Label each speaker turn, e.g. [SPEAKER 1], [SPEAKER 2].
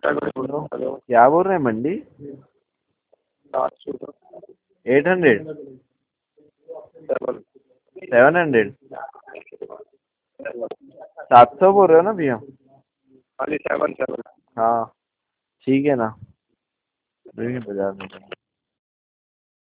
[SPEAKER 1] Hello, क्या बोल रहे हैं मंडी? 800? 700? 700 बोल रहे हो ना भैया? हाँ ठीक है ना, बाजार में।